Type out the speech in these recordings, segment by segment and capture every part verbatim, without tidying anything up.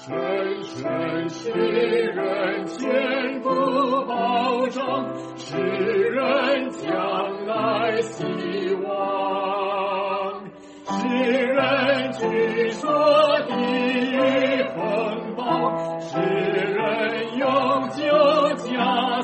深深使人坚固保障，使人将来希望，使人据说地狱风暴，使人永久家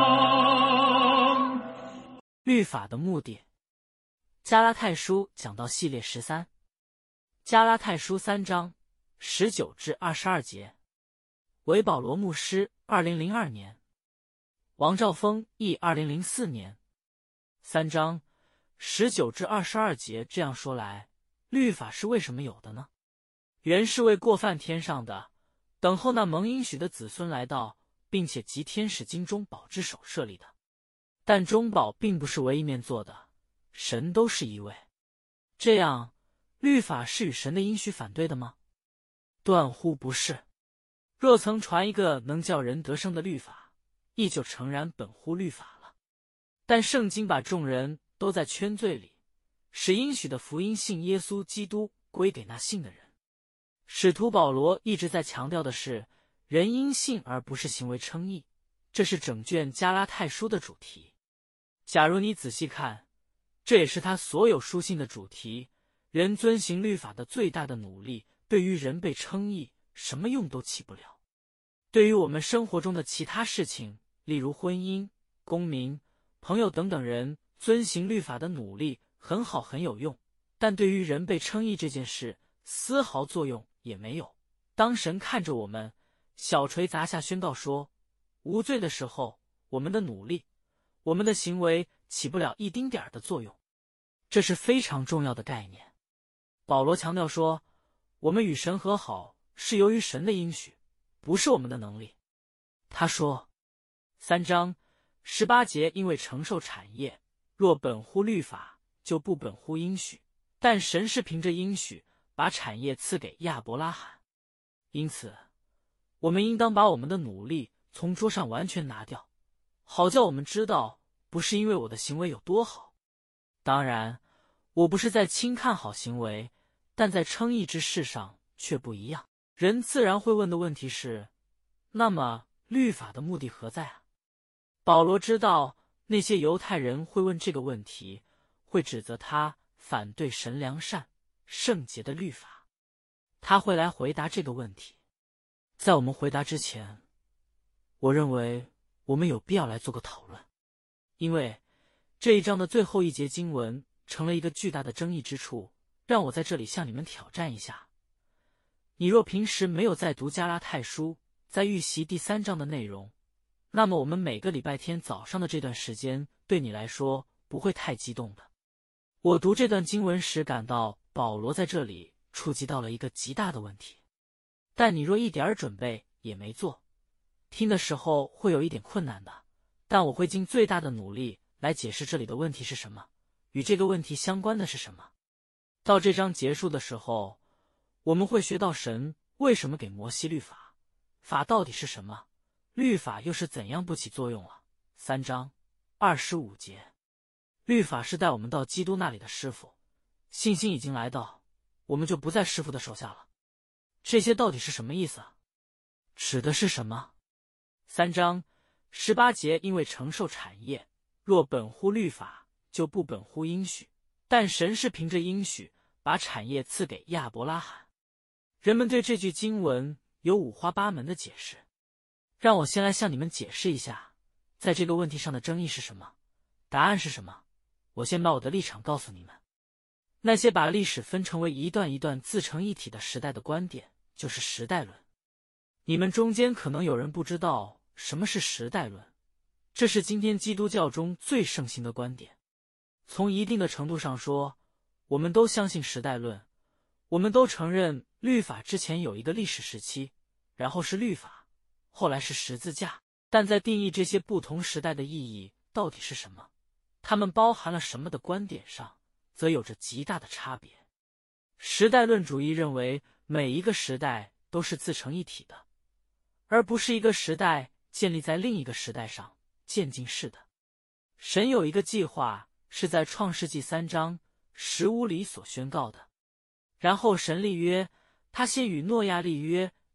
乡。 律法的目的。加拉太书讲道系列十三，加拉太书三章十九至二十二节，韦保罗牧师，二零零二年，王兆峰译，二零零四年。三章十九至二十二节。这样说来，律法是为什么有的呢？原是为过犯天上的，等候那蒙应许的子孙来到，并且集天使经中保之手设立的。但中保并不是唯一面做的，神都是一位。这样，律法是与神的应许反对的吗？断乎不是。若曾传一个能叫人得生的律法，亦就诚然本乎律法了。但圣经把众人都在圈罪里，使应许的福音信耶稣基督归给那信的人。使徒保罗一直在强调的是，人因信而不是行为称义，这是整卷加拉太书的主题。假如你仔细看，这也是他所有书信的主题。人遵行律法的最大的努力，对于人被称义，什么用都起不了。对于我们生活中的其他事情，例如婚姻、公民、朋友等等，人遵行律法的努力很好，很有用，但对于人被称义这件事，丝毫作用也没有。当神看着我们小锤砸下宣告说无罪的时候，我们的努力，我们的行为起不了一丁点儿的作用。这是非常重要的概念。保罗强调说，我们与神和好是由于神的应许，不是我们的能力。他说，三章十八节，因为承受产业，若本乎律法，就不本乎应许，但神是凭着应许把产业赐给亚伯拉罕。因此，我们应当把我们的努力从桌上完全拿掉，好叫我们知道，不是因为我的行为有多好。当然，我不是在轻看好行为，但在称义之事上却不一样。人自然会问的问题是，那么律法的目的何在啊？保罗知道那些犹太人会问这个问题，会指责他反对神良善、圣洁的律法。他会来回答这个问题。在我们回答之前，我认为我们有必要来做个讨论，因为这一章的最后一节经文成了一个巨大的争议之处，让我在这里向你们挑战一下。你若平时没有在读加拉太书，在预习第三章的内容，那么我们每个礼拜天早上的这段时间对你来说不会太激动的。我读这段经文时感到保罗在这里触及到了一个极大的问题，但你若一点准备也没做，听的时候会有一点困难的，但我会尽最大的努力来解释这里的问题是什么，与这个问题相关的是什么。到这章结束的时候，我们会学到神为什么给摩西律法，法到底是什么，律法又是怎样不起作用了。三章二十五节，律法是带我们到基督那里的师傅，信心已经来到，我们就不在师傅的手下了。这些到底是什么意思啊？指的是什么？三章十八节，因为承受产业，若本乎律法，就不本乎应许，但神是凭着应许把产业赐给亚伯拉罕。人们对这句经文有五花八门的解释，让我先来向你们解释一下，在这个问题上的争议是什么，答案是什么。我先把我的立场告诉你们。那些把历史分成为一段一段自成一体的时代的观点，就是时代论。你们中间可能有人不知道什么是时代论，这是今天基督教中最盛行的观点。从一定的程度上说，我们都相信时代论，我们都承认律法之前有一个历史时期，然后是律法，后来是十字架。但在定义这些不同时代的意义到底是什么，它们包含了什么的观点上，则有着极大的差别。时代论主义认为每一个时代都是自成一体的，而不是一个时代建立在另一个时代上，渐进式的。神有一个计划，是在创世纪三章十五里所宣告的。然后神立约，他先与诺亚立约，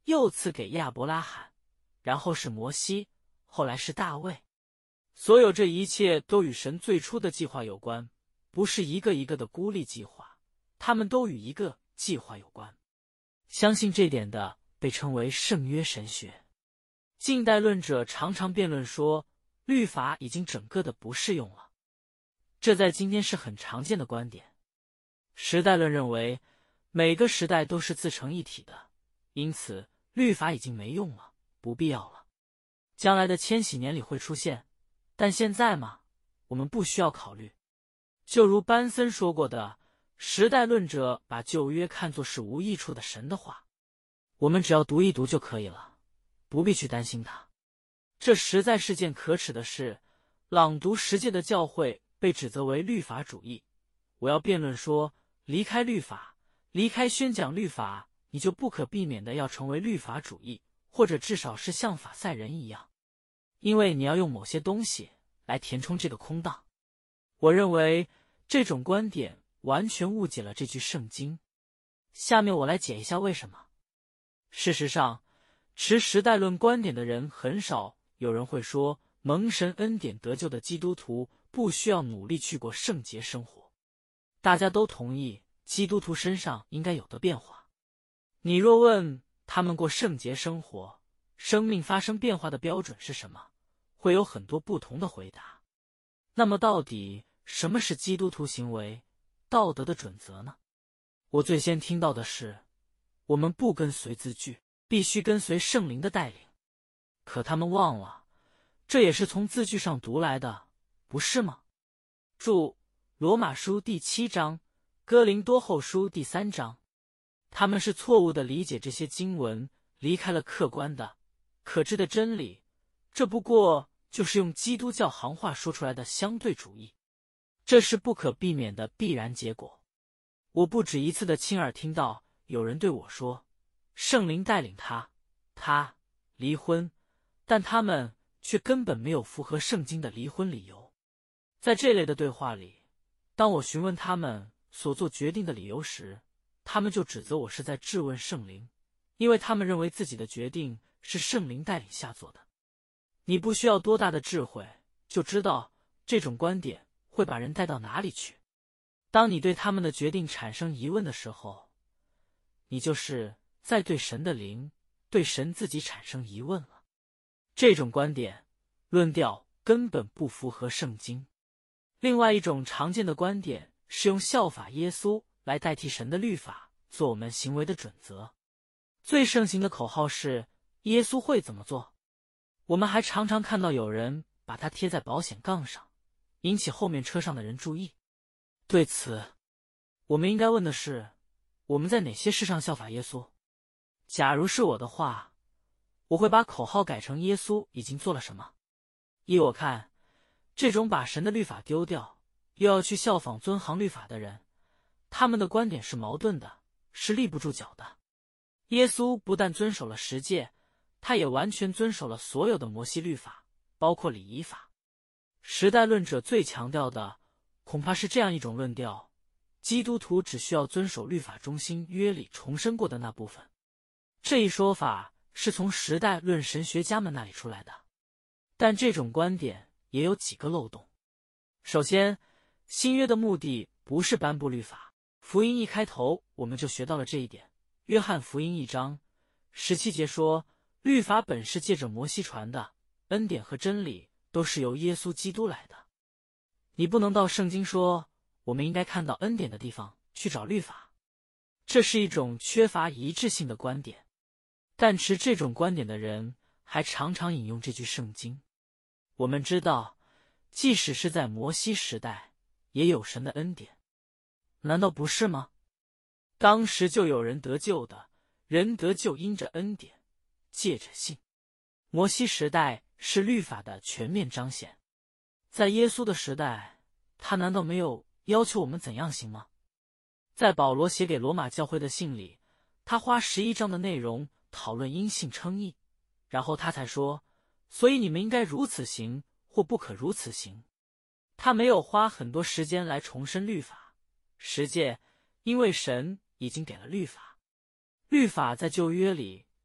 又赐给亚伯拉罕，然后是摩西，后来是大卫。所有这一切都与神最初的计划有关，不是一个一个的孤立计划，他们都与一个计划有关。相信这点的被称为圣约神学。近代论者常常辩论说，律法已经整个的不适用了，这在今天是很常见的观点。时代论认为，每个时代都是自成一体的，因此律法已经没用了，不必要了。将来的千禧年里会出现，但现在嘛，我们不需要考虑。就如班森说过的，时代论者把旧约看作是无益处的神的话，我们只要读一读就可以了，不必去担心它。这实在是件可耻的事。朗读十诫的教会被指责为律法主义。我要辩论说，离开律法，离开宣讲律法，你就不可避免的要成为律法主义，或者至少是像法赛人一样，因为你要用某些东西来填充这个空档。我认为这种观点完全误解了这句圣经。下面我来解一下为什么。事实上，持时代论观点的人很少有人会说，蒙神恩典得救的基督徒不需要努力去过圣洁生活。大家都同意基督徒身上应该有的变化。你若问他们过圣洁生活，生命发生变化的标准是什么，会有很多不同的回答。那么到底什么是基督徒行为道德的准则呢？我最先听到的是，我们不跟随字句，必须跟随圣灵的带领。可他们忘了，这也是从字句上读来的，不是吗？注：罗马书第七章，哥林多后书第三章。他们是错误地理解这些经文，离开了客观的、可知的真理，这不过就是用基督教行话说出来的相对主义。这是不可避免的必然结果。我不止一次的亲耳听到有人对我说，圣灵带领他，他离婚，但他们却根本没有符合圣经的离婚理由。在这类的对话里，当我询问他们所做决定的理由时，他们就指责我是在质问圣灵，因为他们认为自己的决定是圣灵带领下做的。你不需要多大的智慧，就知道这种观点会把人带到哪里去。当你对他们的决定产生疑问的时候，你就是在对神的灵、对神自己产生疑问了。这种观点、论调根本不符合圣经。另外一种常见的观点是用效法耶稣来代替神的律法，做我们行为的准则。最盛行的口号是耶稣会怎么做。我们还常常看到有人把它贴在保险杠上，引起后面车上的人注意。对此，我们应该问的是，我们在哪些事上效法耶稣？假如是我的话，我会把口号改成耶稣已经做了什么。依我看，这种把神的律法丢掉，又要去效仿遵行律法的人，他们的观点是矛盾的，是立不住脚的。耶稣不但遵守了十诫，他也完全遵守了所有的摩西律法，包括礼仪法。时代论者最强调的恐怕是这样一种论调：基督徒只需要遵守律法中心约里重申过的那部分。这一说法是从时代论神学家们那里出来的，但这种观点也有几个漏洞。首先，新约的目的不是颁布律法。福音一开头我们就学到了这一点。约翰福音一章十七节说，律法本是借着摩西传的，恩典和真理都是由耶稣基督来的。你不能到圣经说我们应该看到恩典的地方去找律法，这是一种缺乏一致性的观点。但持这种观点的人还常常引用这句圣经。我们知道，即使是在摩西时代，也有神的恩典，难道不是吗？当时就有人得救的，人得救因着恩典，借着信。摩西时代是律法的全面彰显。在耶稣的时代，他难道没有要求我们怎样行吗？在保罗写给罗马教会的信里，他花十一章的内容讨论因信称义，然后他才说，所以你们应该如此行，或不可如此行。他没有花很多时间来重申律法、十诫，因为神已经给了律法。律法在旧约里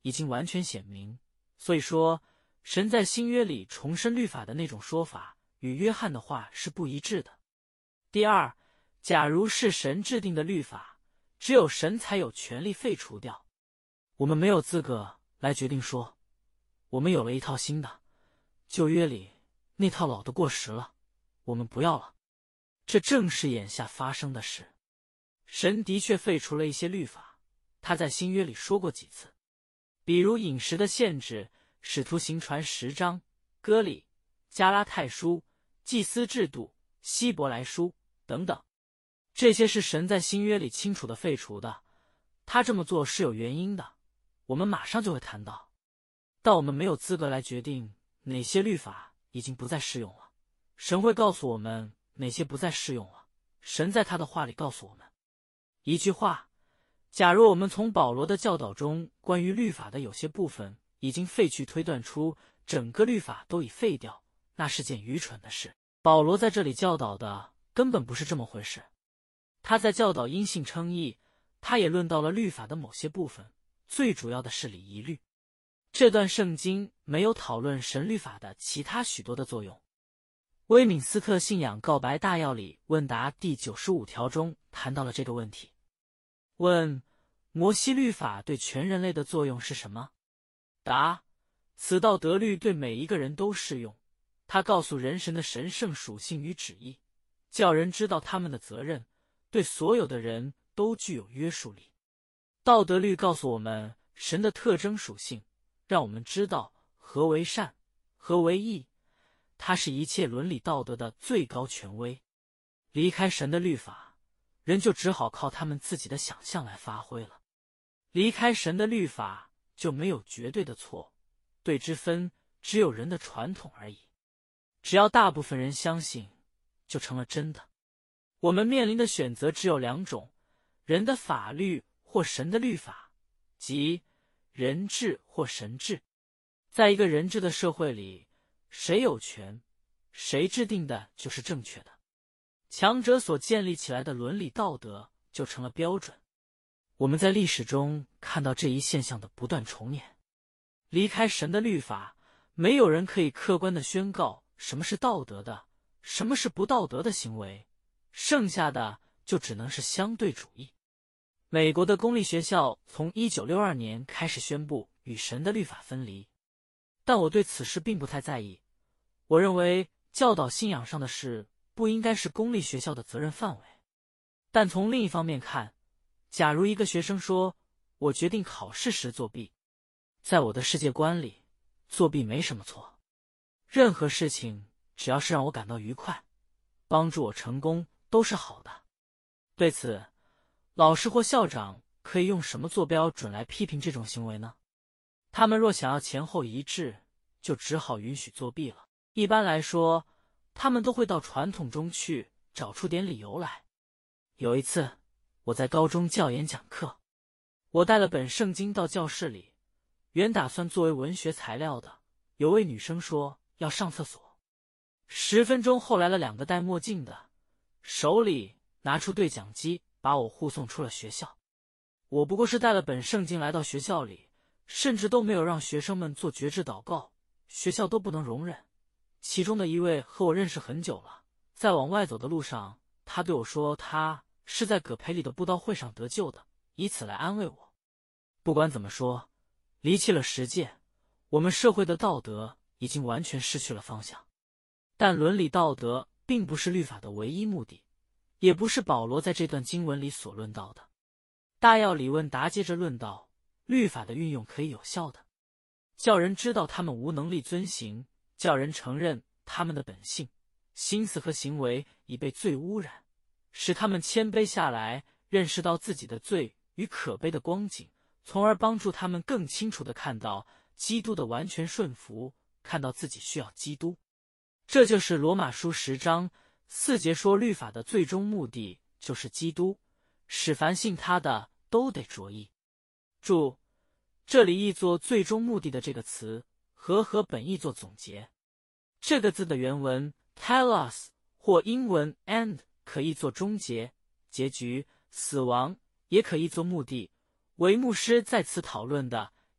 已经完全显明，所以说神在新约里重申律法的那种说法与约翰的话是不一致的。第二，假如是神制定的律法，只有神才有权利废除掉，我们没有资格来决定说我们有了一套新的，旧约里那套老的过时了，我们不要了。这正是眼下发生的事。神的确废除了一些律法，他在新约里说过几次，比如饮食的限制，使徒行传十章，歌礼、加拉太书、祭司制度、希伯来书等等。这些是神在新约里清楚的废除的，他这么做是有原因的，我们马上就会谈到。但我们没有资格来决定哪些律法已经不再适用了，神会告诉我们哪些不再适用了，神在他的话里告诉我们。一句话，假如我们从保罗的教导中关于律法的有些部分已经废去推断出整个律法都已废掉，那是件愚蠢的事。保罗在这里教导的根本不是这么回事，他在教导因信称义，他也论到了律法的某些部分，最主要的是礼仪律。这段圣经没有讨论神律法的其他许多的作用。威敏斯特信仰告白大要里问答第九十五条中谈到了这个问题。问：摩西律法对全人类的作用是什么？答：此道德律对每一个人都适用，它告诉人神的神圣属性与旨意，叫人知道他们的责任，对所有的人都具有约束力。道德律告诉我们神的特征属性，让我们知道何为善，何为义，它是一切伦理道德的最高权威。离开神的律法，人就只好靠他们自己的想象来发挥了。离开神的律法，就没有绝对的错，对之分只有人的传统而已。只要大部分人相信，就成了真的。我们面临的选择只有两种：人的法律或神的律法，即人治或神治。在一个人治的社会里，谁有权，谁制定的就是正确的，强者所建立起来的伦理道德就成了标准。我们在历史中看到这一现象的不断重演。离开神的律法，没有人可以客观地宣告什么是道德的，什么是不道德的行为，剩下的就只能是相对主义。美国的公立学校从一九六二年开始宣布与神的律法分离，但我对此事并不太在意。我认为教导信仰上的事不应该是公立学校的责任范围。但从另一方面看，假如一个学生说我决定考试时作弊，在我的世界观里，作弊没什么错。任何事情只要是让我感到愉快，帮助我成功，都是好的。对此，老师或校长可以用什么做标准来批评这种行为呢？他们若想要前后一致，就只好允许作弊了。一般来说，他们都会到传统中去找出点理由来。有一次，我在高中教研讲课，我带了本圣经到教室里，原打算作为文学材料的，有位女生说要上厕所。十分钟后来了两个戴墨镜的，手里拿出对讲机，把我护送出了学校。我不过是带了本圣经来到学校里，甚至都没有让学生们做决志祷告，学校都不能容忍。其中的一位和我认识很久了，在往外走的路上，他对我说他是在葛培里的布道会上得救的，以此来安慰我。不管怎么说，离弃了实践，我们社会的道德已经完全失去了方向。但伦理道德并不是律法的唯一目的，也不是保罗在这段经文里所论到的。大要理问答接着论道，律法的运用可以有效的叫人知道他们无能力遵行，叫人承认他们的本性、心思和行为已被罪污染，使他们谦卑下来，认识到自己的罪与可悲的光景，从而帮助他们更清楚地看到基督的完全顺服，看到自己需要基督。这就是罗马书十章四节说律法的最终目的就是基督，使凡信他的都得着义。注：这里译作最终目的的这个词和合本译作总结。这个字的原文 telos 或英文 end 可译作终结、结局、死亡，也可译作目的。为牧师在此讨论的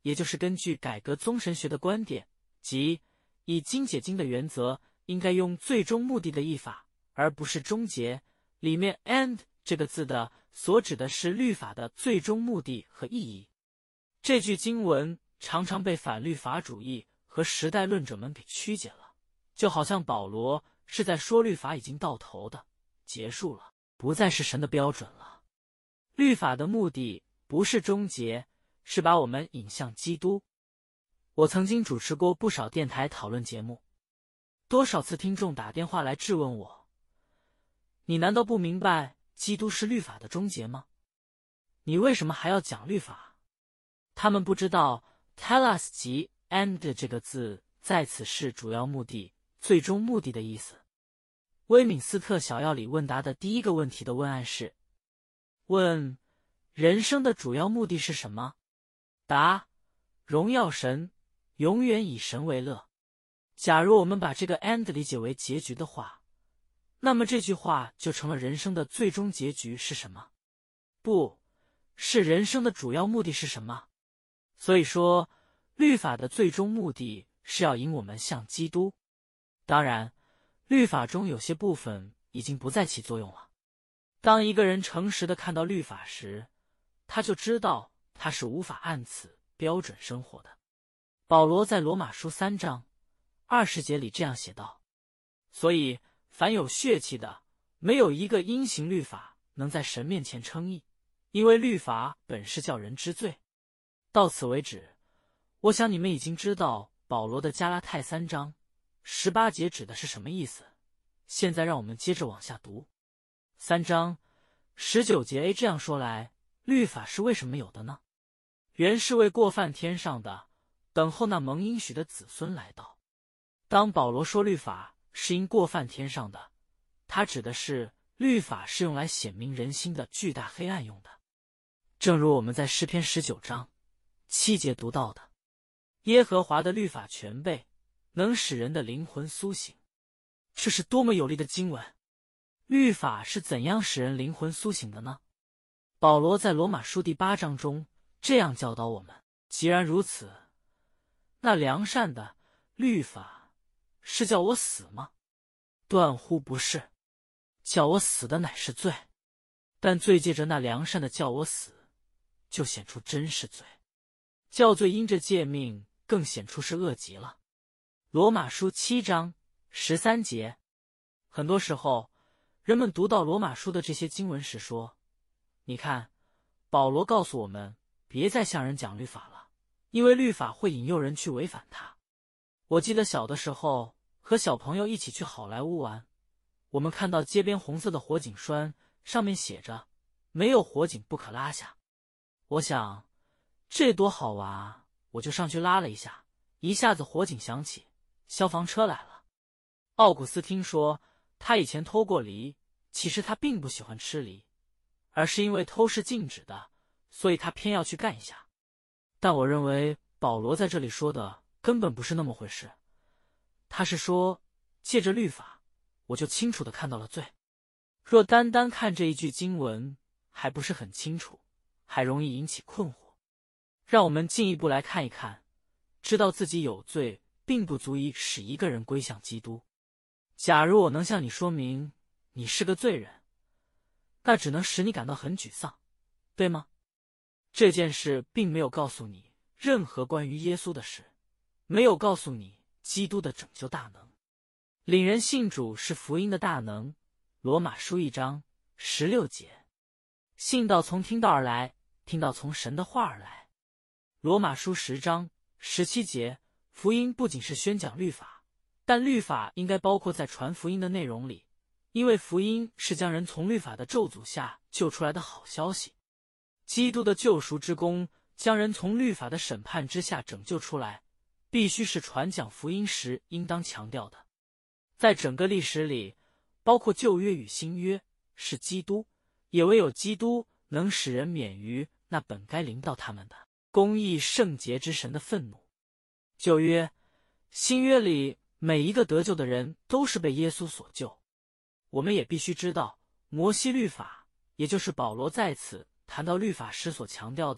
也就是根据改革宗神学的观点，即以经解经的原则，应该用最终目的的译法，而不是终结。里面 end 这个字的所指的是律法的最终目的和意义。这句经文常常被反律法主义和时代论者们给曲解了，就好像保罗是在说律法已经到头的，结束了，不再是神的标准了。律法的目的不是终结，是把我们引向基督。我曾经主持过不少电台讨论节目，多少次听众打电话来质问我，你难道不明白基督是律法的终结吗？你为什么还要讲律法？他们不知道 telos 及 end 这个字在此是主要目的、最终目的的意思。威敏斯特小要理问答的第一个问题的问案是：问人生的主要目的是什么？答：荣耀神，永远以神为乐。假如我们把这个 end 理解为结局的话，那么这句话就成了人生的最终结局是什么？不是人生的主要目的是什么？所以说，律法的最终目的是要引我们向基督。当然，律法中有些部分已经不再起作用了。当一个人诚实地看到律法时，他就知道他是无法按此标准生活的。保罗在罗马书三章二十节里这样写道：所以凡有血气的，没有一个因行律法能在神面前称义，因为律法本是叫人知罪。到此为止，我想你们已经知道保罗的加拉太三章十八节指的是什么意思。现在让我们接着往下读。三章十九节 A 这样说来，律法是为什么有的呢？原是为过犯天上的，等候那蒙应许的子孙来到。当保罗说律法是因过犯天上的，他指的是律法是用来显明人心的巨大黑暗用的。正如我们在诗篇十九章七节读到的，耶和华的律法全备，能使人的灵魂苏醒。这是多么有力的经文！律法是怎样使人灵魂苏醒的呢？保罗在罗马书第八章中这样教导我们：既然如此，那良善的律法是叫我死吗？断乎不是，叫我死的乃是罪，但罪借着那良善的叫我死，就显出真是罪；叫罪因着诫命，更显出是恶极了。罗马书七章十三节。很多时候，人们读到罗马书的这些经文时说，你看，保罗告诉我们别再向人讲律法了，因为律法会引诱人去违反它。我记得小的时候和小朋友一起去好莱坞玩，我们看到街边红色的火警栓，上面写着没有火警不可拉下。我想这多好玩啊，我就上去拉了一下，一下子火警响起，消防车来了。奥古斯听说他以前偷过梨，其实他并不喜欢吃梨，而是因为偷是禁止的，所以他偏要去干一下。但我认为保罗在这里说的根本不是那么回事，他是说借着律法，我就清楚地看到了罪。若单单看这一句经文还不是很清楚，还容易引起困惑。让我们进一步来看一看，知道自己有罪并不足以使一个人归向基督。假如我能向你说明你是个罪人，那只能使你感到很沮丧，对吗？这件事并没有告诉你任何关于耶稣的事，没有告诉你基督的拯救大能。领人信主是福音的大能，罗马书一章十六节。信道从听道而来，听道从神的话而来。罗马书十章十七节。福音不仅是宣讲律法，但律法应该包括在传福音的内容里，因为福音是将人从律法的咒诅下救出来的好消息。基督的救赎之功将人从律法的审判之下拯救出来，必须是传讲福音时应当强调的。在整个历史里，包括旧约与新约，是基督，也唯有基督能使人免于那本该临到他们的公义圣洁之神的愤怒。旧约、新约里每一个得救的人都是被耶稣所救。我们也必须知道，摩西律法，也就是保罗在此谈到律法时所强调的，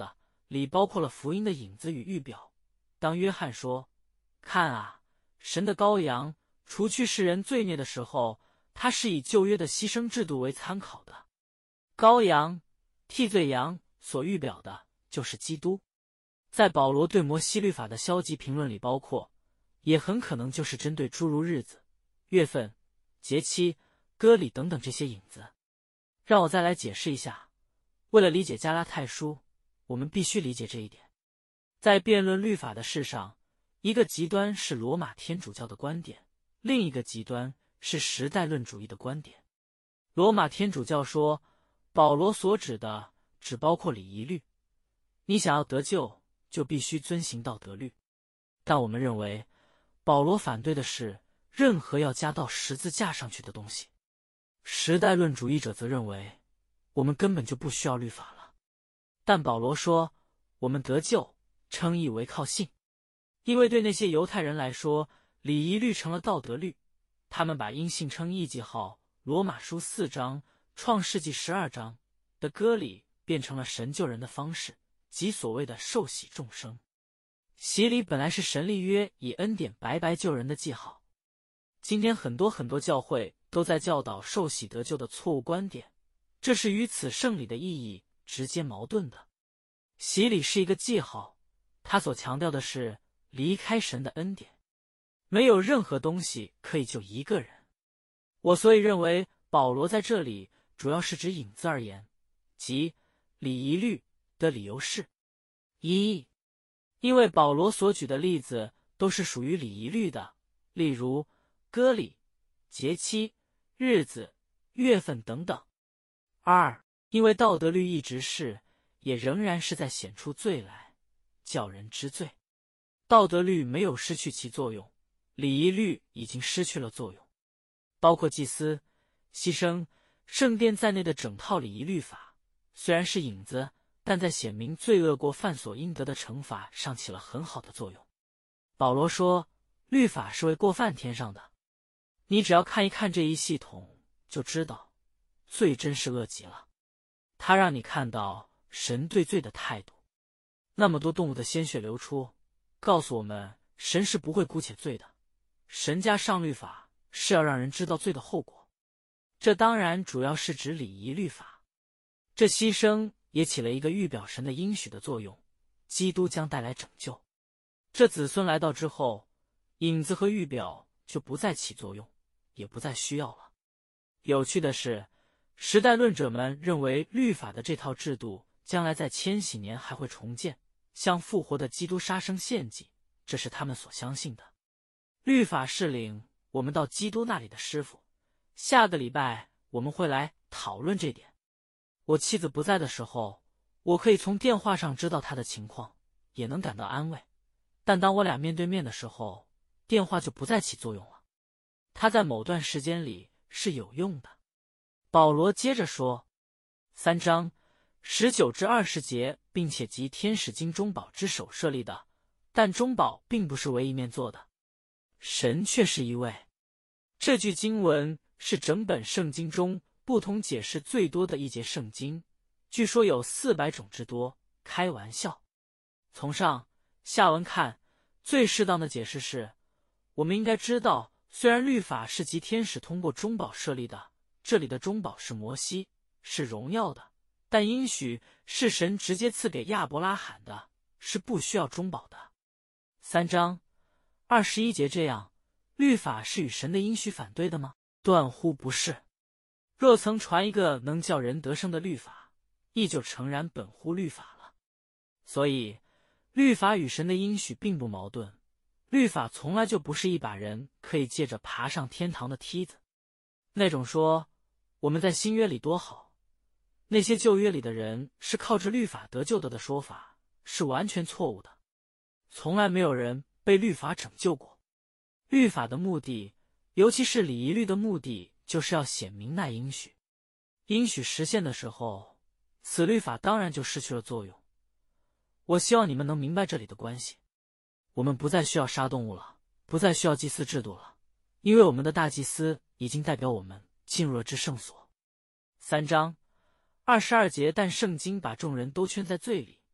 里包括了福音的影子与预表。当约翰说：“看啊，神的羔羊，除去世人罪孽的时候，他是以旧约的牺牲制度为参考的。羔羊、替罪羊所预表的就是基督。”在保罗对摩西律法的消极评论里，包括也很可能就是针对诸如日子、月份、节期、割礼等等这些影子。让我再来解释一下，为了理解加拉太书，我们必须理解这一点。在辩论律法的事上，一个极端是罗马天主教的观点，另一个极端是时代论主义的观点。罗马天主教说，保罗所指的只包括礼仪律，你想要得救，就必须遵行道德律。但我们认为，保罗反对的是任何要加到十字架上去的东西。时代论主义者则认为，我们根本就不需要律法了。但保罗说，我们得救，称义为靠信。因为对那些犹太人来说，礼仪律成了道德律，他们把因信称义记号罗马书四章、创世纪十二章的割礼变成了神救人的方式，即所谓的受洗众生。洗礼本来是神立约以恩典白白救人的记号。今天很多很多教会都在教导受洗得救的错误观点，这是与此圣礼的意义直接矛盾的。洗礼是一个记号，它所强调的是离开神的恩典，没有任何东西可以救一个人。我所以认为保罗在这里主要是指影子而言，即礼仪律的理由是：一，因为保罗所举的例子都是属于礼仪律的，例如割礼、节期、日子、月份等等。二，因为道德律一直是，也仍然是在显出罪来，叫人知罪。道德律没有失去其作用，礼仪律已经失去了作用。包括祭司、牺牲、圣殿在内的整套礼仪律法，虽然是影子，但在显明罪恶过犯所应得的惩罚上起了很好的作用。保罗说，律法是为过犯添上的。你只要看一看这一系统，就知道罪真是恶极了。它让你看到神对罪的态度。那么多动物的鲜血流出，告诉我们神是不会姑且罪的。神加上律法是要让人知道罪的后果。这当然主要是指礼仪律法。这牺牲也起了一个预表神的应许的作用，基督将带来拯救。这子孙来到之后，影子和预表就不再起作用，也不再需要了。有趣的是，时代论者们认为律法的这套制度将来在千禧年还会重建，像复活的基督杀生献祭，这是他们所相信的。律法是领我们到基督那里的师傅，下个礼拜我们会来讨论这点。我妻子不在的时候，我可以从电话上知道她的情况，也能感到安慰。但当我俩面对面的时候，电话就不再起作用了。它在某段时间里是有用的。保罗接着说，三章十九至二十节，并且即天使经中保之手设立的，但中保并不是为一面做的，神却是一位。这句经文是整本圣经中不同解释最多的一节圣经，据说有四百种之多，开玩笑。从上下文看，最适当的解释是，我们应该知道，虽然律法是集天使通过中保设立的，这里的中保是摩西，是荣耀的，但应许是神直接赐给亚伯拉罕的，是不需要中保的。三章二十一节这样，律法是与神的应许反对的吗？断乎不是。若曾传一个能叫人得生的律法，亦就诚然本乎律法了。所以律法与神的应许并不矛盾，律法从来就不是一把人可以借着爬上天堂的梯子。那种说我们在新约里多好，那些旧约里的人是靠着律法得救的的说法是完全错误的。从来没有人被律法拯救过。律法的目的，尤其是礼仪律的目的，就是要显明那应许。应许实现的时候，此律法当然就失去了作用。我希望你们能明白这里的关系。我们不再需要杀动物了，不再需要祭司制度了，因为我们的大祭司已经代表我们进入了至圣所。三章二十二节，但圣经把众人都圈在罪里，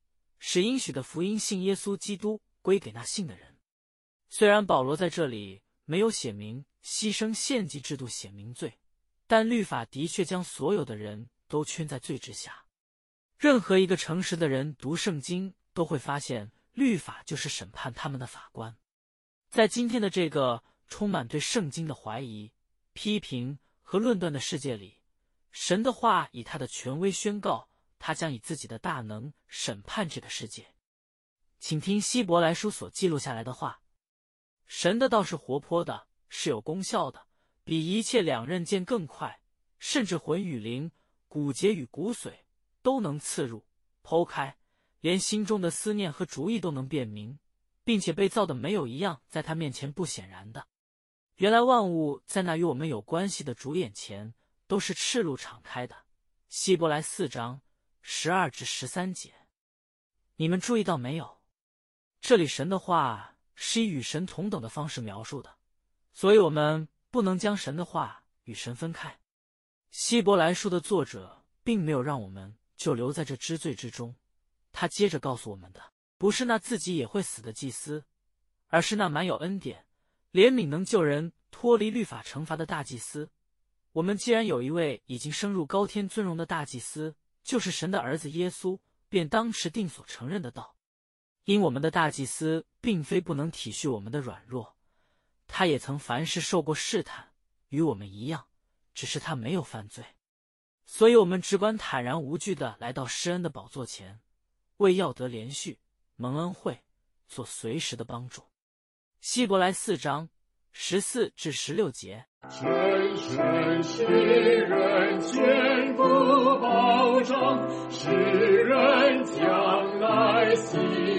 使应许的福音信耶稣基督归给那信的人。虽然保罗在这里没有写明牺牲献祭制度显明罪，但律法的确将所有的人都圈在罪之下。任何一个诚实的人读圣经都会发现，律法就是审判他们的法官。在今天的这个充满对圣经的怀疑、批评和论断的世界里，神的话以他的权威宣告，他将以自己的大能审判这个世界。请听希伯来书所记录下来的话：神的道是活泼的，是有功效的，比一切两刃剑更快，甚至魂与灵、骨节与骨髓都能刺入、剖开，连心中的思念和主意都能辨明，并且被造的没有一样在他面前不显然的。原来万物在那与我们有关系的主眼前都是赤露敞开的。希伯来四章十二至十三节。你们注意到没有？这里神的话是以与神同等的方式描述的，所以我们不能将神的话与神分开。希伯来书的作者并没有让我们就留在这知罪之中，他接着告诉我们的不是那自己也会死的祭司，而是那满有恩典、怜悯能救人脱离律法惩罚的大祭司。我们既然有一位已经升入高天尊荣的大祭司，就是神的儿子耶稣，便当持定所承认的道。因我们的大祭司并非不能体恤我们的软弱，他也曾凡事受过试探，与我们一样，只是他没有犯罪。所以我们只管坦然无惧地来到施恩的宝座前，为要得连续蒙恩惠，做随时的帮助。希伯来四章十四至十六节。 深深使人坚固保障，使人将来希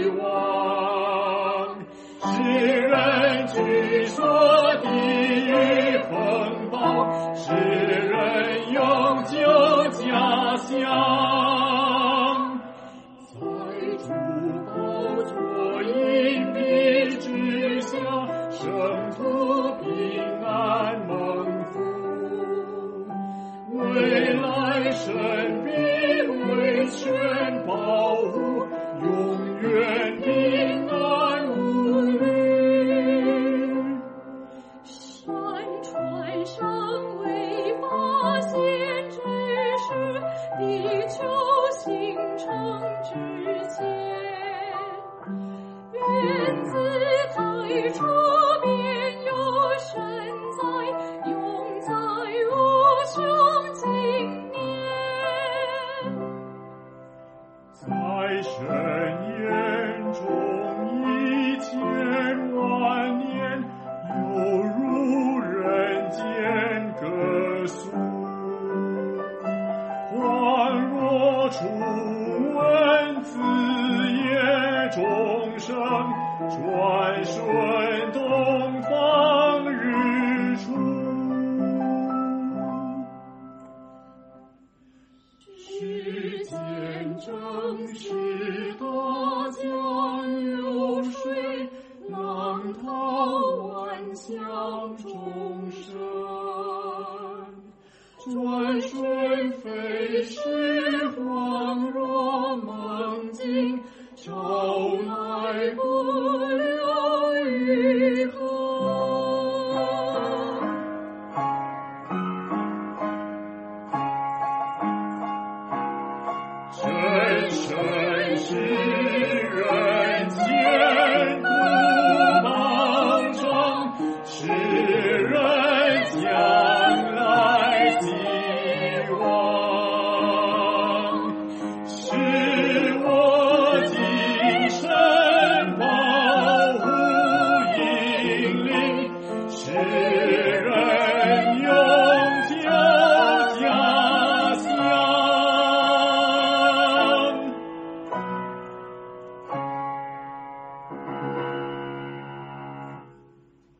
望，使人据说地狱风暴，使人永久家乡。在主宝座荫蔽之下，圣徒平安蒙福，未来神必为全保护，永远平安无虑。 山川上未发现之时，地球形成之前，原自太初便有神在，永在无穷经年。 在神眼中一千万年，犹如人间歌颂，恍若初闻子夜钟声，转瞬东方日出。